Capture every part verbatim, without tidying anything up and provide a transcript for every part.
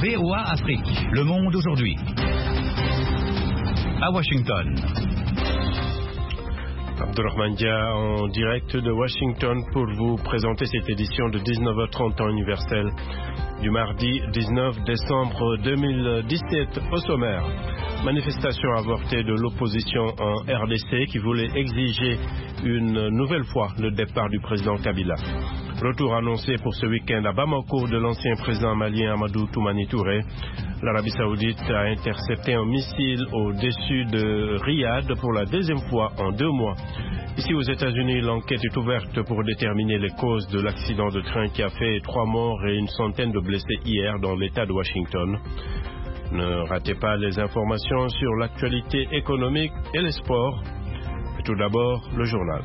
V O A Afrique, le monde aujourd'hui. À Washington. Abdourahmane Dia en direct de Washington pour vous présenter cette édition de dix-neuf heures trente temps universel du mardi dix-neuf décembre deux mille dix-sept. Au sommaire, manifestation avortée de l'opposition en R D C qui voulait exiger une nouvelle fois le départ du président Kabila. Retour annoncé pour ce week-end à Bamako de l'ancien président malien Amadou Toumani Touré. L'Arabie Saoudite a intercepté un missile au-dessus de Riyad pour la deuxième fois en deux mois. Ici aux États-Unis, l'enquête est ouverte pour déterminer les causes de l'accident de train qui a fait trois morts et une centaine de blessés hier dans l'État de Washington. Ne ratez pas les informations sur l'actualité économique et les sports. Et tout d'abord, le journal.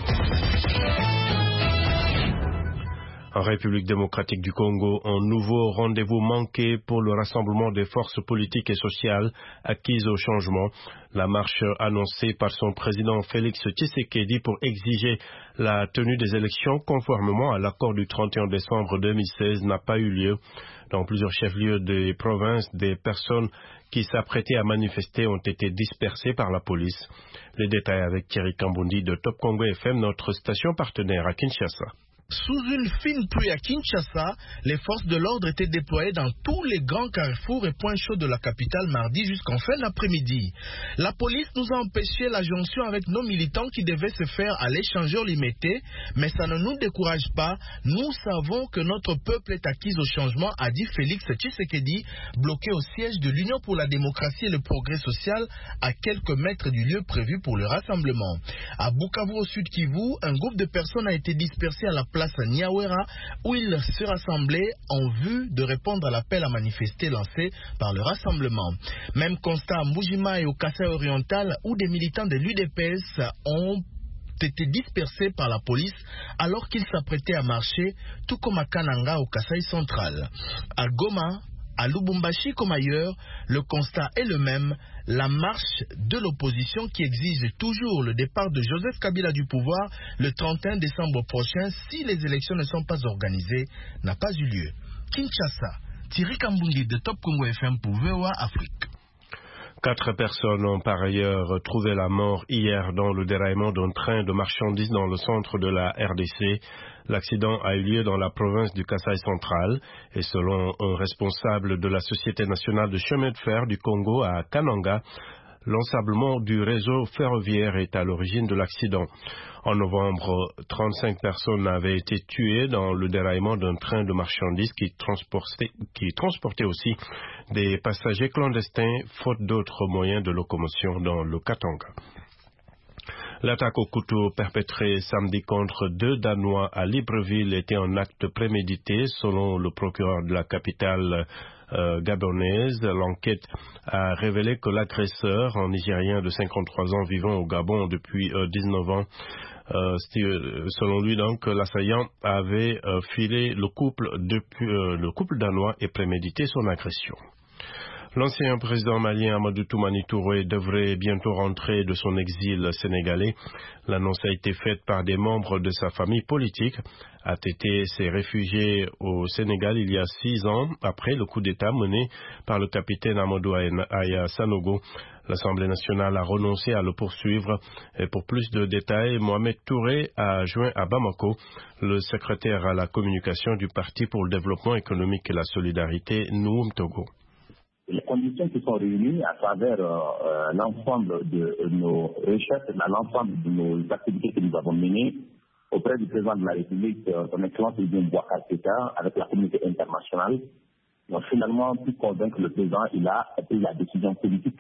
En République démocratique du Congo, un nouveau rendez-vous manqué pour le rassemblement des forces politiques et sociales acquises au changement. La marche annoncée par son président Félix Tshisekedi pour exiger la tenue des élections conformément à l'accord du trente et un décembre deux mille seize n'a pas eu lieu. Dans plusieurs chefs-lieux des provinces, des personnes qui s'apprêtaient à manifester ont été dispersées par la police. Les détails avec Thierry Kambundi de Top Congo F M, notre station partenaire à Kinshasa. Sous une fine pluie à Kinshasa, les forces de l'ordre étaient déployées dans tous les grands carrefours et points chauds de la capitale mardi jusqu'en fin d'après-midi. La police nous a empêché la jonction avec nos militants qui devaient se faire à l'échangeur limité, mais ça ne nous décourage pas. Nous savons que notre peuple est acquis au changement, a dit Félix Tshisekedi, bloqué au siège de l'Union pour la démocratie et le progrès social à quelques mètres du lieu prévu pour le rassemblement. À Bukavu, au sud Kivu, un groupe de personnes a été dispersé à la place Niawera où ils se rassemblaient en vue de répondre à l'appel à manifester lancé par le rassemblement. Même constat à Mujima et au Kasaï oriental où des militants de l'U D P S ont été dispersés par la police alors qu'ils s'apprêtaient à marcher, tout comme à Kananga au Kasaï central. À Goma, à Lubumbashi comme ailleurs, le constat est le même. La marche de l'opposition qui exige toujours le départ de Joseph Kabila du pouvoir le trente et un décembre prochain si les élections ne sont pas organisées n'a pas eu lieu. Kinshasa, Thierry Kambundi de Top Congo F M pour V O A Afrique. Quatre personnes ont par ailleurs trouvé la mort hier dans le déraillement d'un train de marchandises dans le centre de la R D C. L'accident a eu lieu dans la province du Kasaï central et selon un responsable de la Société nationale de chemin de fer du Congo à Kananga, l'ensablement du réseau ferroviaire est à l'origine de l'accident. En novembre, trente-cinq personnes avaient été tuées dans le déraillement d'un train de marchandises qui transportait, qui transportait aussi des passagers clandestins, faute d'autres moyens de locomotion dans le Katanga. L'attaque au couteau perpétrée samedi contre deux Danois à Libreville était un acte prémédité, selon le procureur de la capitale euh, gabonaise. L'enquête a révélé que l'agresseur, un Nigérien de cinquante-trois ans vivant au Gabon depuis euh, dix-neuf ans, euh, selon lui donc, l'assaillant avait euh, filé le couple depuis euh, le couple danois et prémédité son agression. L'ancien président malien Amadou Toumani Touré devrait bientôt rentrer de son exil sénégalais. L'annonce a été faite par des membres de sa famille politique. A T T s'est réfugié au Sénégal il y a six ans après le coup d'État mené par le capitaine Amadou Aya Sanogo. L'Assemblée nationale a renoncé à le poursuivre. Et pour plus de détails, Mohamed Touré a joint à Bamako le secrétaire à la communication du Parti pour le développement économique et la solidarité, Noum Togo. Les conditions qui sont réunies à travers euh, l'ensemble de nos recherches, l'ensemble de nos activités que nous avons menées auprès du président de la République, euh, son Excellence Ibrahim Boubacar Keïta, avec la communauté internationale, ont finalement pu convaincre le président. Il a pris la décision politique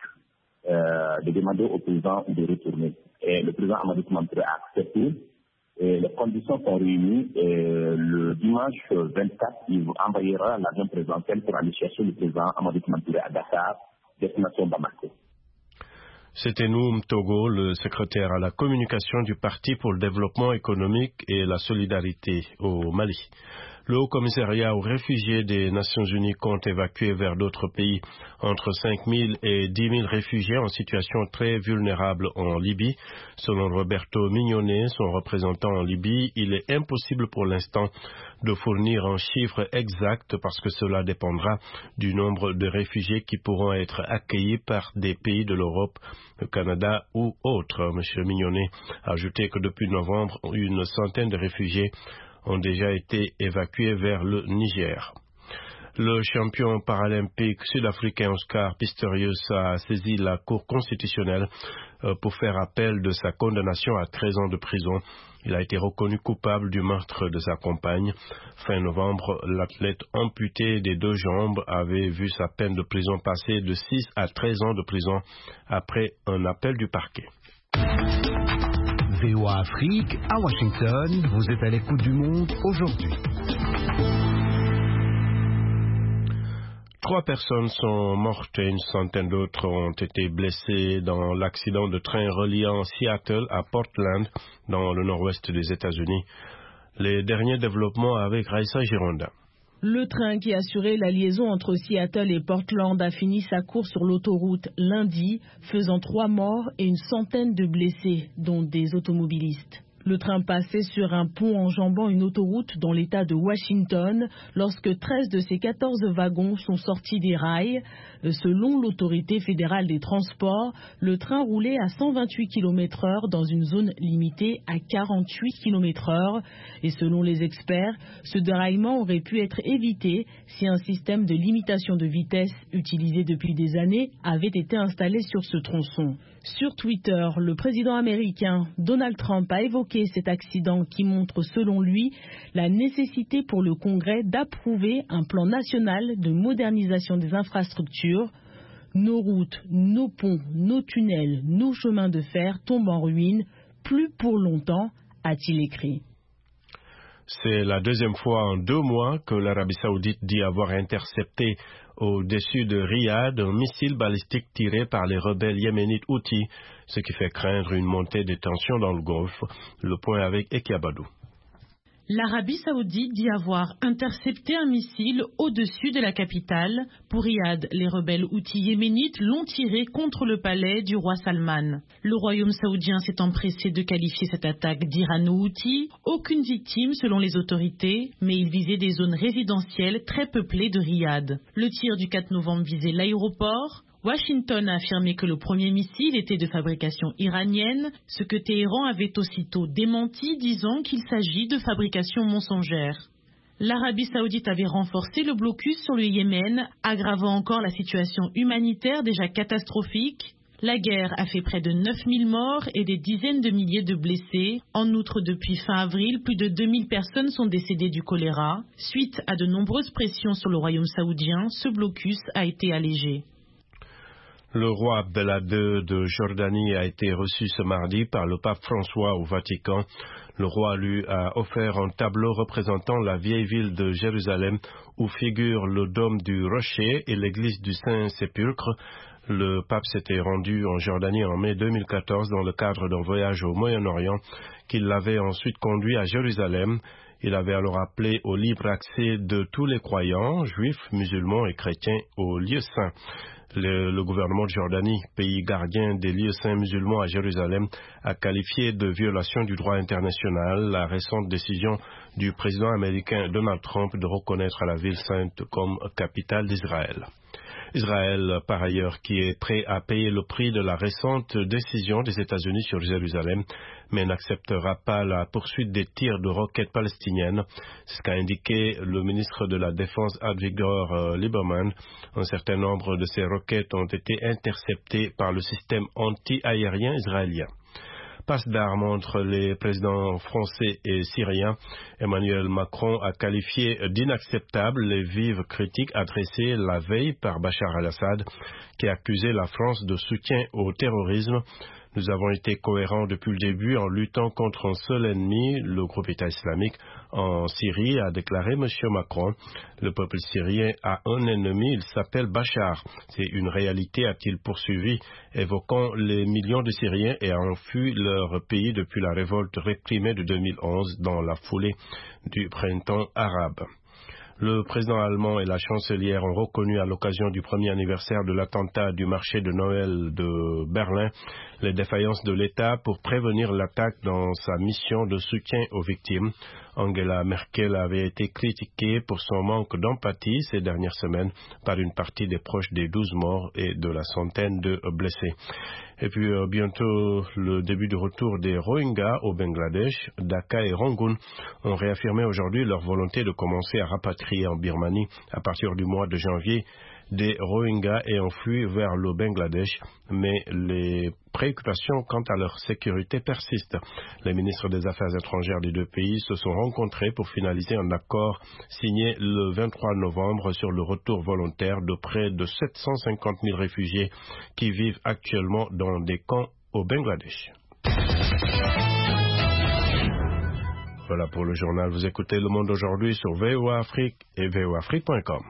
euh, de demander au président de retourner. Et le président Amadou Toumani Touré a accepté. Et les conditions sont réunies et le dimanche vingt-quatre, il envoyera l'avion présidentiel pour aller chercher le président Amadou Toumani Touré à Dakar, destination Bamako. C'était Noum Togo, le secrétaire à la communication du Parti pour le développement économique et la solidarité au Mali. Le Haut-Commissariat aux réfugiés des Nations Unies compte évacuer vers d'autres pays entre cinq mille et dix mille réfugiés en situation très vulnérable en Libye. Selon Roberto Mignone, son représentant en Libye, il est impossible pour l'instant de fournir un chiffre exact parce que cela dépendra du nombre de réfugiés qui pourront être accueillis par des pays de l'Europe, le Canada ou autres. M. Mignone a ajouté que depuis novembre, une centaine de réfugiés ont déjà été évacués vers le Niger. Le champion paralympique sud-africain Oscar Pistorius a saisi la Cour constitutionnelle pour faire appel de sa condamnation à treize ans de prison. Il a été reconnu coupable du meurtre de sa compagne. Fin novembre, l'athlète amputé des deux jambes avait vu sa peine de prison passer de six à treize ans de prison après un appel du parquet. V O A Afrique, à Washington, vous êtes à l'écoute du monde aujourd'hui. Trois personnes sont mortes et une centaine d'autres ont été blessées dans l'accident de train reliant Seattle à Portland, dans le nord-ouest des États-Unis. Les derniers développements avec Raissa Gironda. Le train qui assurait la liaison entre Seattle et Portland a fini sa course sur l'autoroute lundi, faisant trois morts et une centaine de blessés, dont des automobilistes. Le train passait sur un pont enjambant une autoroute dans l'État de Washington lorsque treize de ses quatorze wagons sont sortis des rails. Selon l'autorité fédérale des transports, le train roulait à cent vingt-huit kilomètres heure dans une zone limitée à quarante-huit kilomètres heure. Et selon les experts, ce déraillement aurait pu être évité si un système de limitation de vitesse utilisé depuis des années avait été installé sur ce tronçon. Sur Twitter, le président américain Donald Trump a évoqué cet accident qui montre selon lui la nécessité pour le Congrès d'approuver un plan national de modernisation des infrastructures. Nos routes, nos ponts, nos tunnels, nos chemins de fer tombent en ruine, plus pour longtemps, a-t-il écrit. C'est la deuxième fois en deux mois que l'Arabie Saoudite dit avoir intercepté au-dessus de Riyad un missile balistique tiré par les rebelles yéménites Houthis, ce qui fait craindre une montée des tensions dans le Golfe. Le point avec Ekiabadou. L'Arabie Saoudite dit avoir intercepté un missile au-dessus de la capitale. Pour Riyad, les rebelles Houthis yéménites l'ont tiré contre le palais du roi Salman. Le royaume saoudien s'est empressé de qualifier cette attaque d'irano-houthi. Aucune victime selon les autorités, mais il visait des zones résidentielles très peuplées de Riyad. Le tir du quatre novembre visait l'aéroport. Washington a affirmé que le premier missile était de fabrication iranienne, ce que Téhéran avait aussitôt démenti, disant qu'il s'agit de fabrication mensongère. L'Arabie Saoudite avait renforcé le blocus sur le Yémen, aggravant encore la situation humanitaire déjà catastrophique. La guerre a fait près de neuf mille morts et des dizaines de milliers de blessés. En outre, depuis fin avril, plus de deux mille personnes sont décédées du choléra. Suite à de nombreuses pressions sur le royaume saoudien, ce blocus a été allégé. Le roi Abdallah deux de Jordanie a été reçu ce mardi par le pape François au Vatican. Le roi lui a offert un tableau représentant la vieille ville de Jérusalem où figure le dôme du Rocher et l'église du Saint-Sépulcre. Le pape s'était rendu en Jordanie en mai deux mille quatorze dans le cadre d'un voyage au Moyen-Orient qui l'avait ensuite conduit à Jérusalem. Il avait alors appelé au libre accès de tous les croyants, juifs, musulmans et chrétiens, aux lieux saints. Le, le gouvernement de Jordanie, pays gardien des lieux saints musulmans à Jérusalem, a qualifié de violation du droit international la récente décision du président américain Donald Trump de reconnaître la ville sainte comme capitale d'Israël. Israël, par ailleurs, qui est prêt à payer le prix de la récente décision des États-Unis sur Jérusalem, mais n'acceptera pas la poursuite des tirs de roquettes palestiniennes. C'est ce qu'a indiqué le ministre de la Défense Avigdor Lieberman. Un certain nombre de ces roquettes ont été interceptées par le système anti-aérien israélien. Passe d'armes entre les présidents français et syriens. Emmanuel Macron a qualifié d'inacceptable les vives critiques adressées la veille par Bachar al-Assad, qui a accusé la France de soutien au terrorisme. Nous avons été cohérents depuis le début en luttant contre un seul ennemi, le groupe État islamique en Syrie, a déclaré M. Macron. Le peuple syrien a un ennemi, il s'appelle Bachar. C'est une réalité, a-t-il poursuivi, évoquant les millions de Syriens ayant fui leur pays depuis la révolte réprimée de deux mille onze dans la foulée du printemps arabe. Le président allemand et la chancelière ont reconnu à l'occasion du premier anniversaire de l'attentat du marché de Noël de Berlin les défaillances de l'État pour prévenir l'attaque dans sa mission de soutien aux victimes. Angela Merkel avait été critiquée pour son manque d'empathie ces dernières semaines par une partie des proches des douze morts et de la centaine de blessés. Et puis euh, bientôt le début du retour des Rohingyas au Bangladesh. Dhaka et Rangoon ont réaffirmé aujourd'hui leur volonté de commencer à rapatrier en Birmanie à partir du mois de janvier des Rohingyas ayant fui vers le Bangladesh, mais les préoccupations quant à leur sécurité persistent. Les ministres des Affaires étrangères des deux pays se sont rencontrés pour finaliser un accord signé le vingt-trois novembre sur le retour volontaire de près de sept cent cinquante mille réfugiés qui vivent actuellement dans des camps au Bangladesh. Voilà pour le journal. Vous écoutez Le Monde aujourd'hui sur V O A Afrique et V O A Afrique point com.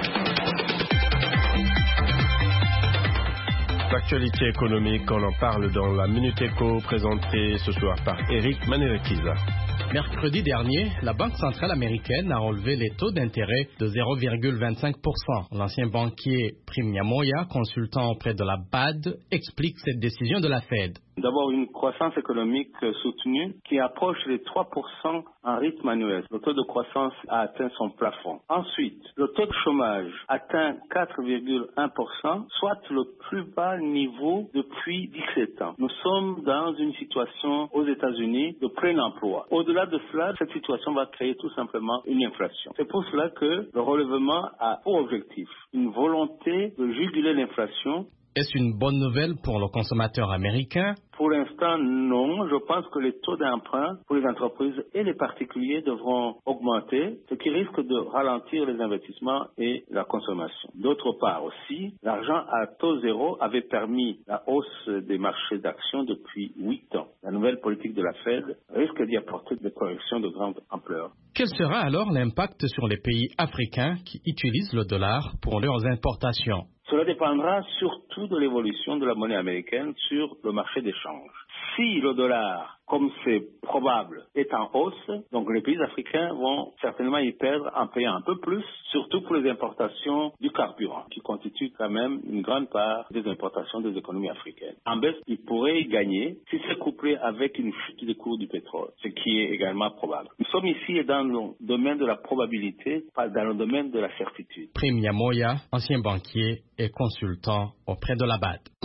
L'actualité économique, on en parle dans la Minute Éco, présentée ce soir par Eric Manerekiza. Mercredi dernier, la Banque centrale américaine a relevé les taux d'intérêt de zéro virgule vingt-cinq pour cent. L'ancien banquier Prem Nyamoya, consultant auprès de la B A D, explique cette décision de la Fed. D'abord, une croissance économique soutenue qui approche les trois pour cent en rythme annuel. Le taux de croissance a atteint son plafond. Ensuite, le taux de chômage atteint quatre virgule un pour cent, soit le plus bas niveau depuis dix-sept ans. Nous sommes dans une situation aux États-Unis de plein emploi. Au-delà de cela, cette situation va créer tout simplement une inflation. C'est pour cela que le relèvement a pour objectif une volonté de juguler l'inflation. Est-ce une bonne nouvelle pour le consommateur américain? Pour l'instant, non. Je pense que les taux d'emprunt pour les entreprises et les particuliers devront augmenter, ce qui risque de ralentir les investissements et la consommation. D'autre part aussi, l'argent à taux zéro avait permis la hausse des marchés d'actions depuis huit ans. La nouvelle politique de la Fed risque d'y apporter des corrections de grande ampleur. Quel sera alors l'impact sur les pays africains qui utilisent le dollar pour leurs importations? Cela dépendra surtout de l'évolution de la monnaie américaine sur le marché d'échange. Si le dollar, comme c'est probable, est en hausse, donc les pays africains vont certainement y perdre en payant un peu plus, surtout pour les importations du carburant, qui constitue quand même une grande part des importations des économies africaines. En baisse, ils pourraient y gagner si c'est couplé avec une chute des cours du pétrole, ce qui est également probable. Nous sommes ici dans le domaine de la probabilité, pas dans le domaine de la certitude. Prem Nyamoya, ancien banquier et consultant auprès de la B A D.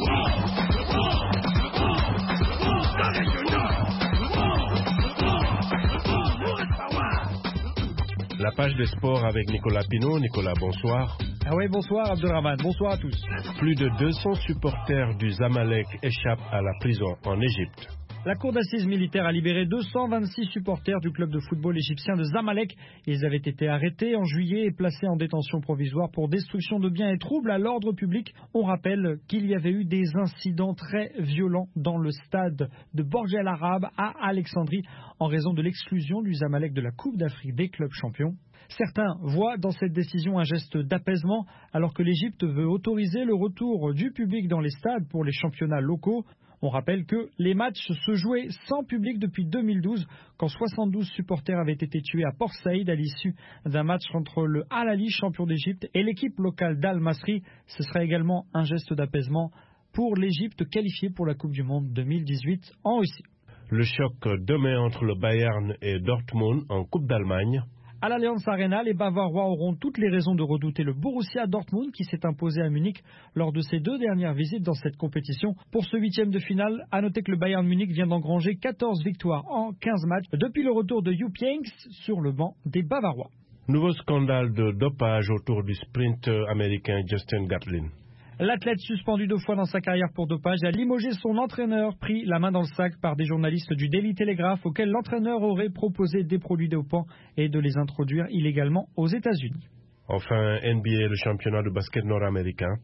La page des sports avec Nicolas Pinault. Nicolas, bonsoir. Ah oui, bonsoir Abdelrahman, bonsoir à tous. Plus de deux cents supporters du Zamalek échappent à la prison en Égypte. La cour d'assises militaire a libéré deux cent vingt-six supporters du club de football égyptien de Zamalek. Ils avaient été arrêtés en juillet et placés en détention provisoire pour destruction de biens et troubles à l'ordre public. On rappelle qu'il y avait eu des incidents très violents dans le stade de Borj El Arab à Alexandrie en raison de l'exclusion du Zamalek de la Coupe d'Afrique des clubs champions. Certains voient dans cette décision un geste d'apaisement alors que l'Égypte veut autoriser le retour du public dans les stades pour les championnats locaux. On rappelle que les matchs se jouaient sans public depuis deux mille douze, quand soixante-douze supporters avaient été tués à Port Saïd à l'issue d'un match entre le Al Ahly, champion d'Égypte, et l'équipe locale d'Al Masry. Ce serait également un geste d'apaisement pour l'Égypte qualifiée pour la Coupe du Monde deux mille dix-huit en Russie. Le choc demain entre le Bayern et Dortmund en Coupe d'Allemagne. À l'Allianz Arena, les Bavarois auront toutes les raisons de redouter le Borussia Dortmund qui s'est imposé à Munich lors de ses deux dernières visites dans cette compétition. Pour ce huitième de finale, à noter que le Bayern Munich vient d'engranger quatorze victoires en quinze matchs depuis le retour de Jupp Heynckes sur le banc des Bavarois. Nouveau scandale de dopage autour du sprinter américain Justin Gatlin. L'athlète suspendu deux fois dans sa carrière pour dopage a limogé son entraîneur, pris la main dans le sac par des journalistes du Daily Telegraph auxquels l'entraîneur aurait proposé des produits dopants et de les introduire illégalement aux États-Unis. Enfin, N B A, le championnat de basket nord-américain.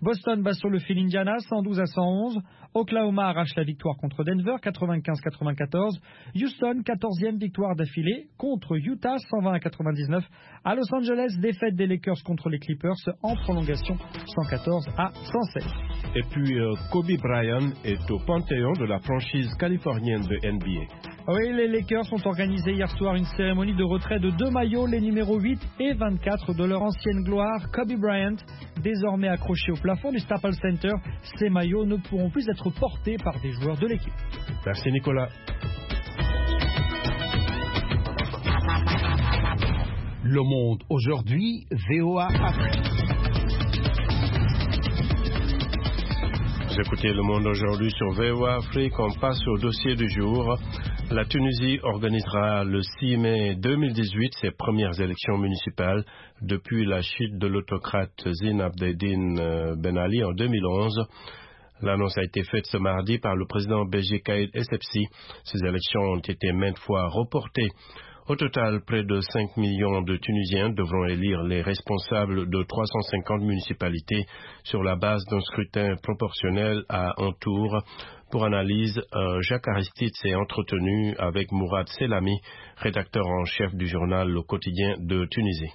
Boston bat sur le fil Indiana cent douze à cent onze. Oklahoma arrache la victoire contre Denver quatre-vingt-quinze à quatre-vingt-quatorze. Houston, quatorzième victoire d'affilée contre Utah cent vingt à quatre-vingt-dix-neuf. À Los Angeles, défaite des Lakers contre les Clippers en prolongation cent quatorze à cent seize. Et puis euh, Kobe Bryant est au panthéon de la franchise californienne de N B A. Oui, les Lakers ont organisé hier soir une cérémonie de retrait de deux maillots, les numéros huit et vingt-quatre de leur ancienne gloire. Kobe Bryant, désormais accroché au plafond du Staples Center, ces maillots ne pourront plus être portés par des joueurs de l'équipe. Merci Nicolas. Le Monde aujourd'hui, V O A Afrique. Vous écoutez Le Monde aujourd'hui sur V O A Afrique. On passe au dossier du jour. La Tunisie organisera le six mai deux mille dix-huit ses premières élections municipales depuis la chute de l'autocrate Zine Abdine Ben Ali en deux mille onze. L'annonce a été faite ce mardi par le président Béji Caïd Essebsi. Ces élections ont été maintes fois reportées. Au total, près de cinq millions de Tunisiens devront élire les responsables de trois cent cinquante municipalités sur la base d'un scrutin proportionnel à un tour. Pour analyse, euh, Jacques Aristide s'est entretenu avec Mourad Selami, rédacteur en chef du journal Le Quotidien de Tunisie.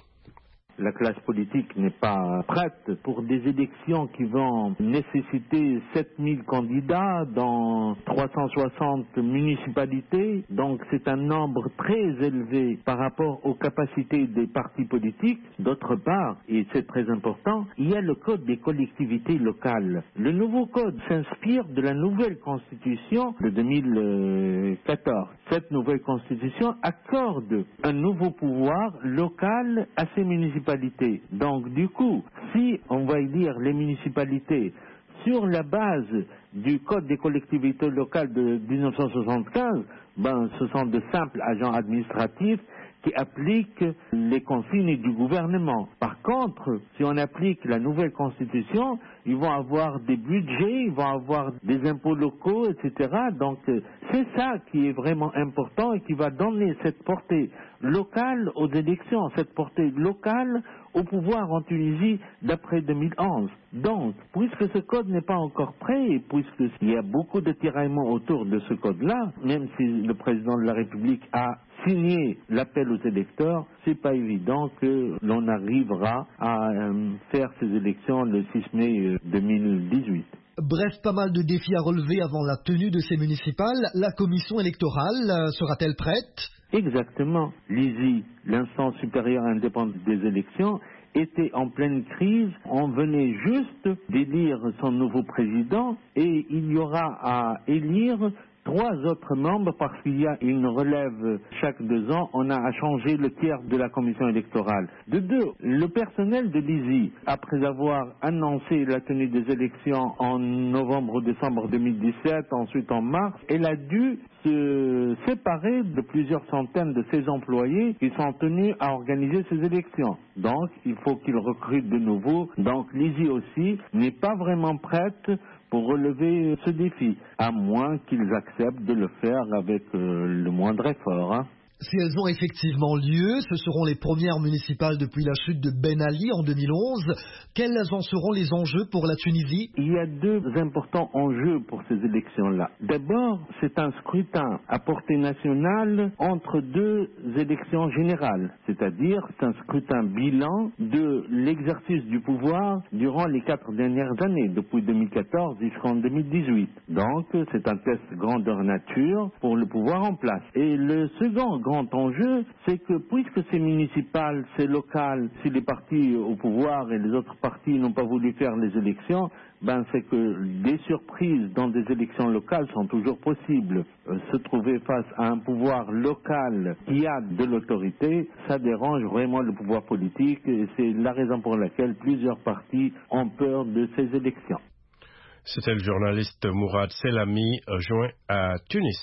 La classe politique n'est pas prête pour des élections qui vont nécessiter sept mille candidats dans trois cent soixante municipalités. Donc c'est un nombre très élevé par rapport aux capacités des partis politiques. D'autre part, et c'est très important, il y a le code des collectivités locales. Le nouveau code s'inspire de la nouvelle constitution de deux mille quatorze. Cette nouvelle constitution accorde un nouveau pouvoir local à ces municipalités. Donc du coup, si on va élire les municipalités sur la base du Code des collectivités locales de dix-neuf cent soixante-quinze, ben, ce sont de simples agents administratifs qui appliquent les consignes du gouvernement. Par contre, si on applique la nouvelle constitution, ils vont avoir des budgets, ils vont avoir des impôts locaux, et cetera. Donc c'est ça qui est vraiment important et qui va donner cette portée locale aux élections, cette portée locale au pouvoir en Tunisie d'après deux mille onze. Donc, puisque ce code n'est pas encore prêt, et puisqu'il y a beaucoup de tiraillements autour de ce code-là, même si le président de la République a signé l'appel aux électeurs, c'est pas évident que l'on arrivera à euh, faire ces élections le six mai deux mille dix-huit. Bref, pas mal de défis à relever avant la tenue de ces municipales. La commission électorale euh, sera-t-elle prête ? Exactement. L'I S I, l'instance supérieure indépendante des élections, était en pleine crise. On venait juste d'élire son nouveau président et il y aura à élire trois autres membres parce qu'il y a une relève chaque deux ans. On a à changer le tiers de la commission électorale. De deux, le personnel de l'I S I, après avoir annoncé la tenue des élections en novembre ou décembre deux mille dix-sept, ensuite en mars, elle a dû se séparer de plusieurs centaines de ses employés qui sont tenus à organiser ces élections. Donc, il faut qu'ils recrutent de nouveau. Donc, l'I S I aussi n'est pas vraiment prête pour relever ce défi, à moins qu'ils acceptent de le faire avec euh, le moindre effort. Hein. Si elles ont effectivement lieu, ce seront les premières municipales depuis la chute de Ben Ali en deux mille onze. Quels en seront les enjeux pour la Tunisie ? Il y a deux importants enjeux pour ces élections-là. D'abord, c'est un scrutin à portée nationale entre deux élections générales, c'est-à-dire c'est un scrutin bilan de l'exercice du pouvoir durant les quatre dernières années, depuis deux mille quatorze jusqu'en deux mille dix-huit. Donc, c'est un test grandeur nature pour le pouvoir en place. Et le second grand enjeu, c'est que puisque c'est municipal, c'est local, si les partis au pouvoir et les autres partis n'ont pas voulu faire les élections, ben c'est que des surprises dans des élections locales sont toujours possibles. Euh, se trouver face à un pouvoir local qui a de l'autorité, ça dérange vraiment le pouvoir politique et c'est la raison pour laquelle plusieurs partis ont peur de ces élections. C'était le journaliste Mourad Selami, joint à Tunis.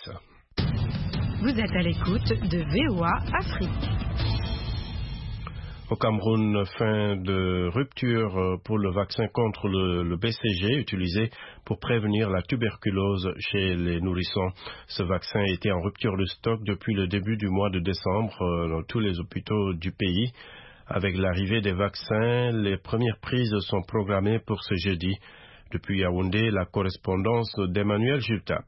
Vous êtes à l'écoute de V O A Afrique. Au Cameroun, fin de rupture pour le vaccin contre le, le B C G utilisé pour prévenir la tuberculose chez les nourrissons. Ce vaccin était en rupture de stock depuis le début du mois de décembre dans tous les hôpitaux du pays. Avec l'arrivée des vaccins, les premières prises sont programmées pour ce jeudi. Depuis Yaoundé, la correspondance d'Emmanuel Jultap.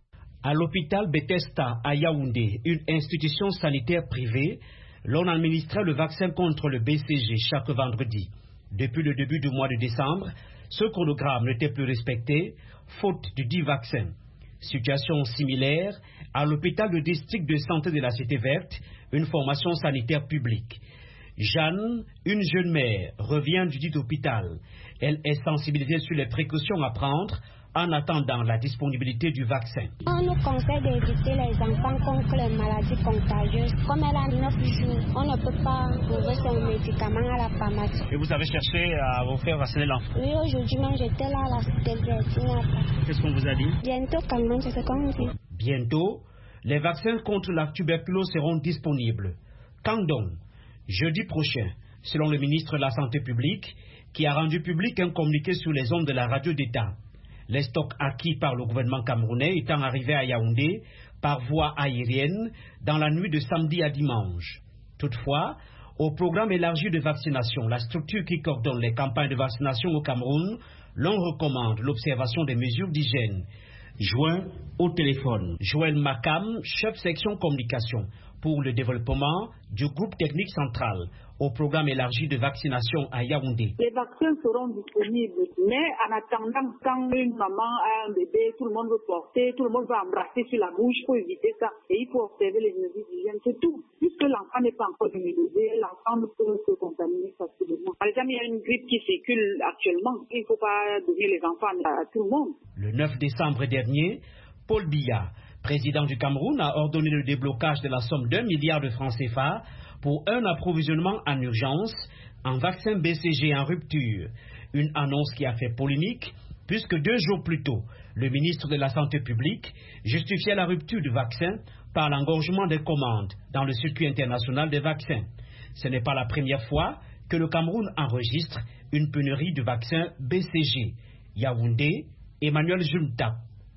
À l'hôpital Bethesda à Yaoundé, une institution sanitaire privée, l'on administrait le vaccin contre le B C G chaque vendredi. Depuis le début du mois de décembre, ce chronogramme n'était plus respecté, faute du dit vaccin. Situation similaire à l'hôpital de district de santé de la Cité Verte, une formation sanitaire publique. Jeanne, une jeune mère, revient du dit hôpital. Elle est sensibilisée sur les précautions à prendre en attendant la disponibilité du vaccin. On nous conseille d'éviter les enfants contre les maladies contagieuses. Comme elle a neuf jours, on ne peut pas trouver son médicament à la pharmacie. Et vous avez cherché à vous faire vacciner l'enfant? Oui, aujourd'hui même j'étais là à la Cité Verte. Qu'est-ce qu'on vous a dit? Bientôt quand même, c'est ce qu'on dit. Bientôt, les vaccins contre la tuberculose seront disponibles. Quand donc? Jeudi prochain, selon le ministre de la Santé publique, qui a rendu public un communiqué sur les ondes de la radio d'État. Les stocks acquis par le gouvernement camerounais étant arrivés à Yaoundé par voie aérienne dans la nuit de samedi à dimanche. Toutefois, au programme élargi de vaccination, la structure qui coordonne les campagnes de vaccination au Cameroun, l'on recommande l'observation des mesures d'hygiène. Joint au téléphone, Joël Makam, chef section communication pour le développement du groupe technique central au programme élargi de vaccination à Yaoundé. Les vaccins seront disponibles, mais en attendant, quand une maman a un bébé, tout le monde veut porter, tout le monde veut embrasser sur la bouche, il faut éviter ça. Et il faut observer les mesures d'hygiène, c'est tout. Puisque l'enfant n'est pas encore immunisé, l'enfant peut se contaminer facilement. Par exemple, il y a une grippe qui circule actuellement, il ne faut pas donner les enfants à tout le monde. Le neuf décembre dernier, Paul Biya, président du Cameroun, a ordonné le déblocage de la somme d'un milliard de francs C F A pour un approvisionnement en urgence en vaccin B C G en rupture. Une annonce qui a fait polémique, puisque deux jours plus tôt, le ministre de la Santé publique justifiait la rupture du vaccin par l'engorgement des commandes dans le circuit international des vaccins. Ce n'est pas la première fois que le Cameroun enregistre une pénurie de vaccins B C G. Yaoundé, Emmanuel Jultap,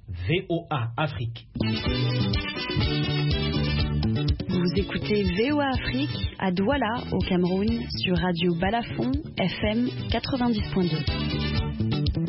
V O A Afrique. Vous écoutez V O A Afrique à Douala, au Cameroun, sur Radio Balafon, F M quatre-vingt-dix point deux.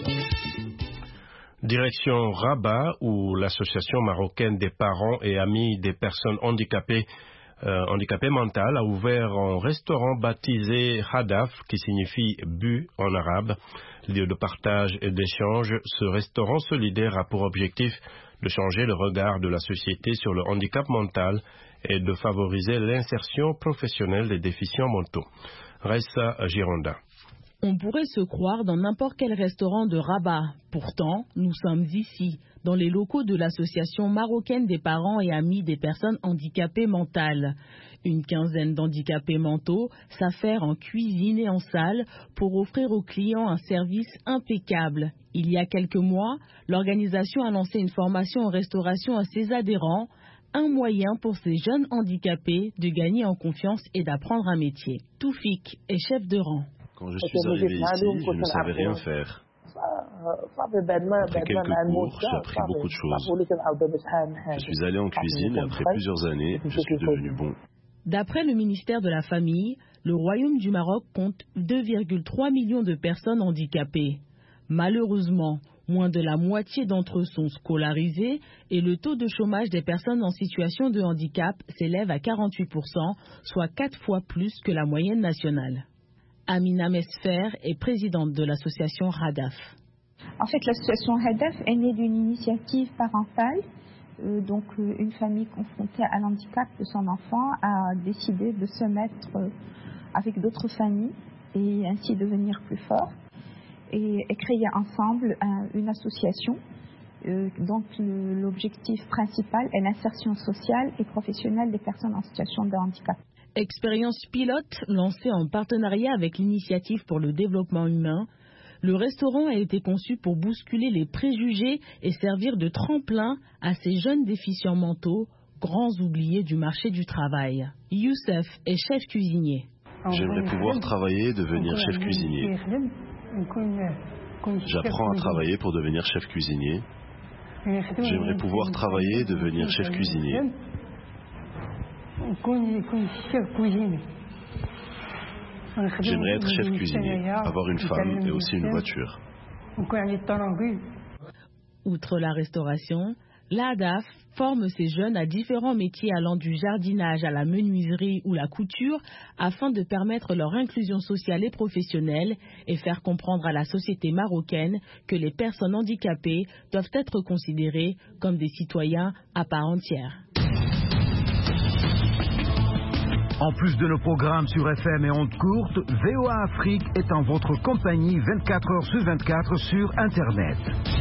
Direction Rabat, où l'association marocaine des parents et amis des personnes handicapées, euh, handicapées mentales a ouvert un restaurant baptisé Hadaf, qui signifie but en arabe. Lieu de partage et d'échange, ce restaurant solidaire a pour objectif de changer le regard de la société sur le handicap mental et de favoriser l'insertion professionnelle des déficients mentaux. Raissa Gironda. On pourrait se croire dans n'importe quel restaurant de Rabat. Pourtant, nous sommes ici, dans les locaux de l'Association marocaine des parents et amis des personnes handicapées mentales. Une quinzaine d'handicapés mentaux s'affairent en cuisine et en salle pour offrir aux clients un service impeccable. Il y a quelques mois, l'organisation a lancé une formation en restauration à ses adhérents, un moyen pour ces jeunes handicapés de gagner en confiance et d'apprendre un métier. Toufik est chef de rang. Quand je suis arrivé ici, je ne savais rien faire. Après quelques cours, j'ai appris beaucoup de choses. Je suis allé en cuisine et après plusieurs années, je suis devenu bon. D'après le ministère de la Famille, le Royaume du Maroc compte deux virgule trois millions de personnes handicapées. Malheureusement, moins de la moitié d'entre eux sont scolarisés et le taux de chômage des personnes en situation de handicap s'élève à quarante-huit pour cent, soit quatre fois plus que la moyenne nationale. Amina Mesfer est présidente de l'association Hadaf. En fait, l'association Hadaf est née d'une initiative parentale. Euh, donc, euh, une famille confrontée à l'handicap de son enfant a décidé de se mettre euh, avec d'autres familles et ainsi devenir plus fort et, et créer ensemble un, une association. Euh, donc, le, l'objectif principal est l'insertion sociale et professionnelle des personnes en situation de handicap. Expérience pilote lancée en partenariat avec l'Initiative pour le développement humain, le restaurant a été conçu pour bousculer les préjugés et servir de tremplin à ces jeunes déficients mentaux, grands oubliés du marché du travail. Youssef est chef cuisinier. J'aimerais pouvoir travailler et devenir chef cuisinier. J'apprends à travailler pour devenir chef cuisinier. J'aimerais pouvoir travailler et devenir chef cuisinier. J'aimerais être chef cuisinier, avoir une femme et aussi une voiture. Outre la restauration, l'A D A F forme ces jeunes à différents métiers allant du jardinage à la menuiserie ou la couture afin de permettre leur inclusion sociale et professionnelle et faire comprendre à la société marocaine que les personnes handicapées doivent être considérées comme des citoyens à part entière. En plus de nos programmes sur F M et ondes courtes, V O A Afrique est en votre compagnie vingt-quatre heures sur vingt-quatre sur Internet.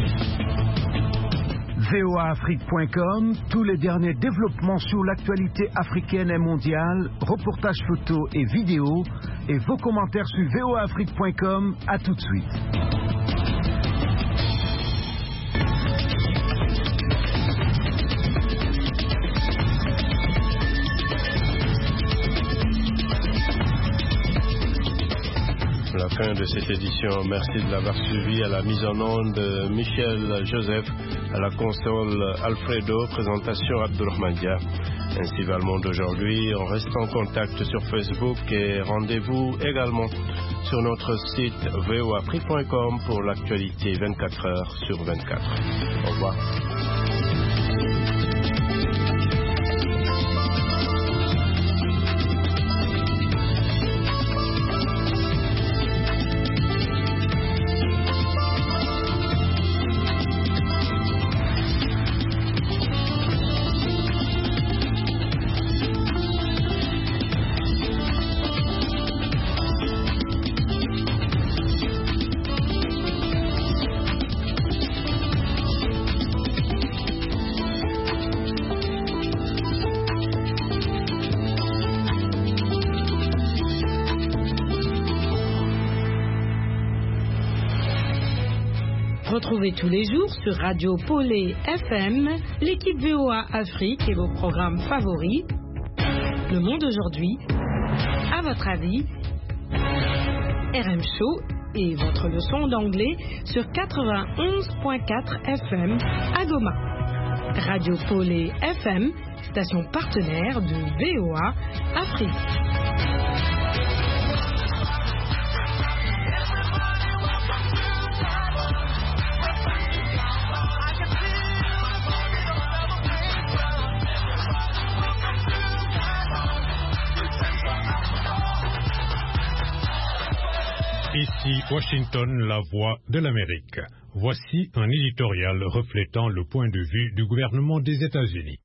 V O A Afrique point com, tous les derniers développements sur l'actualité africaine et mondiale, reportages photos et vidéos, et vos commentaires sur V O A Afrique point com. À tout de suite. La fin de cette édition. Merci de l'avoir suivi. À la mise en onde, Michel Joseph, à la console Alfredo, présentation Abdurrahman Dia. Ainsi va le monde aujourd'hui. On reste en contact sur Facebook et rendez-vous également sur notre site V O A Afrique point com pour l'actualité vingt-quatre heures sur vingt-quatre. Au revoir. Retrouvez tous les jours sur Radio Polé F M l'équipe V O A Afrique et vos programmes favoris. Le Monde aujourd'hui, à votre avis, R M Show et votre leçon d'anglais sur quatre-vingt-onze point quatre F M à Goma. Radio Polé F M, station partenaire de V O A Afrique. Ici Washington, la voix de l'Amérique. Voici un éditorial reflétant le point de vue du gouvernement des États-Unis.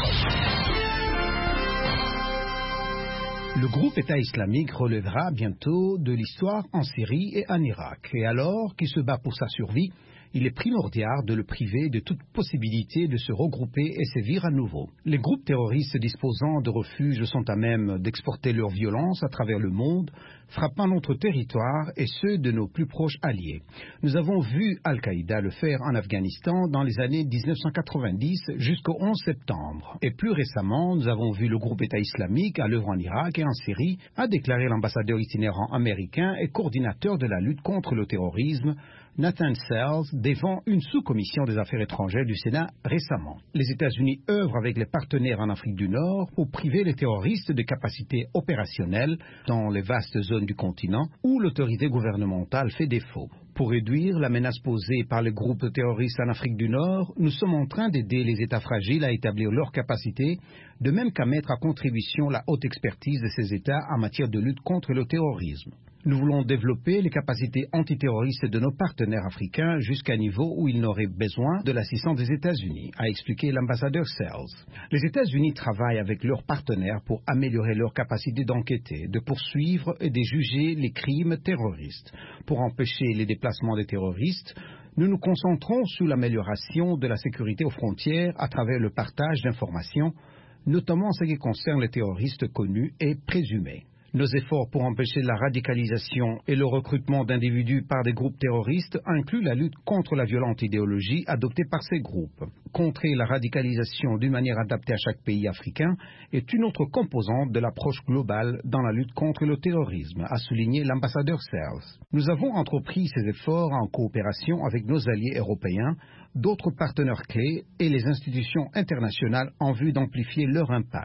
Le groupe État islamique relèvera bientôt de l'histoire en Syrie et en Irak. Et alors qu'il se bat pour sa survie, il est primordial de le priver de toute possibilité de se regrouper et sévir à nouveau. Les groupes terroristes disposant de refuges sont à même d'exporter leur violence à travers le monde, frappant notre territoire et ceux de nos plus proches alliés. Nous avons vu Al-Qaïda le faire en Afghanistan dans les années mille neuf cent quatre-vingt-dix jusqu'au onze septembre. Et plus récemment, nous avons vu le groupe État islamique à l'œuvre en Irak et en Syrie, a déclaré l'ambassadeur itinérant américain et coordinateur de la lutte contre le terrorisme, Nathan Sells, devant une sous-commission des affaires étrangères du Sénat récemment. Les États-Unis œuvrent avec les partenaires en Afrique du Nord pour priver les terroristes de capacités opérationnelles dans les vastes zones du continent où l'autorité gouvernementale fait défaut. Pour réduire la menace posée par les groupes terroristes en Afrique du Nord, nous sommes en train d'aider les États fragiles à établir leurs capacités, de même qu'à mettre à contribution la haute expertise de ces États en matière de lutte contre le terrorisme. Nous voulons développer les capacités antiterroristes de nos partenaires africains jusqu'à un niveau où ils n'auraient besoin de l'assistance des États-Unis, a expliqué l'ambassadeur Sells. Les États-Unis travaillent avec leurs partenaires pour améliorer leurs capacités d'enquêter, de poursuivre et de juger les crimes terroristes. Pour empêcher les déplacements des terroristes, nous nous concentrons sur l'amélioration de la sécurité aux frontières à travers le partage d'informations, notamment en ce qui concerne les terroristes connus et présumés. Nos efforts pour empêcher la radicalisation et le recrutement d'individus par des groupes terroristes incluent la lutte contre la violente idéologie adoptée par ces groupes. Contrer la radicalisation d'une manière adaptée à chaque pays africain est une autre composante de l'approche globale dans la lutte contre le terrorisme, a souligné l'ambassadeur Sells. Nous avons entrepris ces efforts en coopération avec nos alliés européens, d'autres partenaires clés et les institutions internationales en vue d'amplifier leur impact.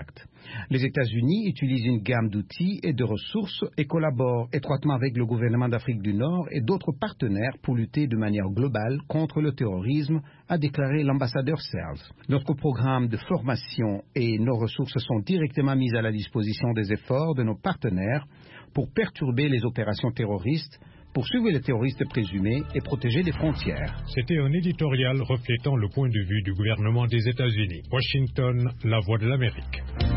Les États-Unis utilisent une gamme d'outils et de ressources et collaborent étroitement avec le gouvernement d'Afrique du Nord et d'autres partenaires pour lutter de manière globale contre le terrorisme, a déclaré l'ambassadeur Searles. Notre programme de formation et nos ressources sont directement mises à la disposition des efforts de nos partenaires pour perturber les opérations terroristes, poursuivre les terroristes présumés et protéger les frontières. C'était un éditorial reflétant le point de vue du gouvernement des États-Unis. Washington, la voix de l'Amérique.